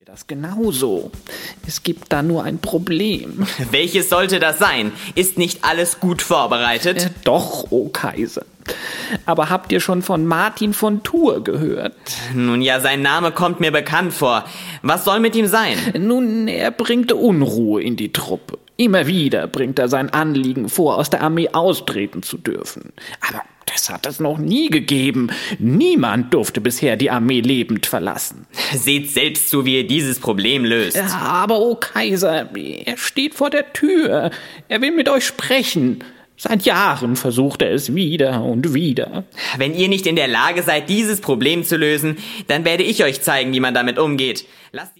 Das genauso. Es gibt da nur ein Problem. Welches sollte das sein? Ist nicht alles gut vorbereitet? Doch, o Kaiser. Aber habt ihr schon von Martin von Tours gehört? Nun ja, sein Name kommt mir bekannt vor. Was soll mit ihm sein? Nun, er bringt Unruhe in die Truppe. Immer wieder bringt er sein Anliegen vor, aus der Armee austreten zu dürfen. Aber das hat es noch nie gegeben. Niemand durfte bisher die Armee lebend verlassen. Seht selbst zu, wie ihr dieses Problem löst. Ja, aber, o Kaiser, er steht vor der Tür. Er will mit euch sprechen. Seit Jahren versucht er es wieder und wieder. Wenn ihr nicht in der Lage seid, dieses Problem zu lösen, dann werde ich euch zeigen, wie man damit umgeht. Lasst